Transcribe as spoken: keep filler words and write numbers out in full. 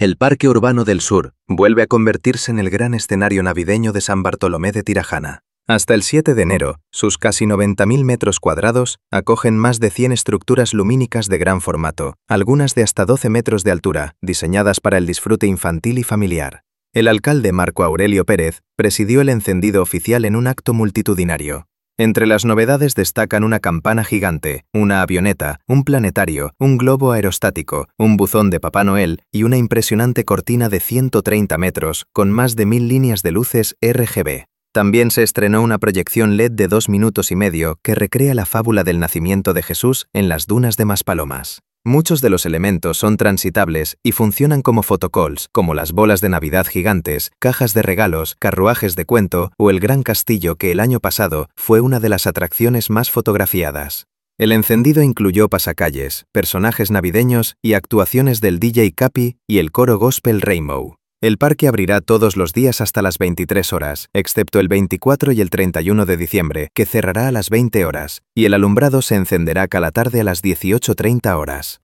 El Parque Urbano del Sur vuelve a convertirse en el gran escenario navideño de San Bartolomé de Tirajana. Hasta el siete de enero, sus casi noventa mil metros cuadrados acogen más de cien estructuras lumínicas de gran formato, algunas de hasta doce metros de altura, diseñadas para el disfrute infantil y familiar. El alcalde Marco Aurelio Pérez presidió el encendido oficial en un acto multitudinario. Entre las novedades destacan una campana gigante, una avioneta, un planetario, un globo aerostático, un buzón de Papá Noel y una impresionante cortina de ciento treinta metros con más de mil líneas de luces R G B. También se estrenó una proyección L E D de dos minutos y medio que recrea la fábula del nacimiento de Jesús en las dunas de Maspalomas. Muchos de los elementos son transitables y funcionan como photocalls, como las bolas de Navidad gigantes, cajas de regalos, carruajes de cuento o el gran castillo que el año pasado fue una de las atracciones más fotografiadas. El encendido incluyó pasacalles, personajes navideños y actuaciones del D J Capi y el coro gospel Rainbow. El parque abrirá todos los días hasta las veintitrés horas, excepto el veinticuatro y el treinta y uno de diciembre, que cerrará a las veinte horas, y el alumbrado se encenderá cada tarde a las dieciocho treinta horas.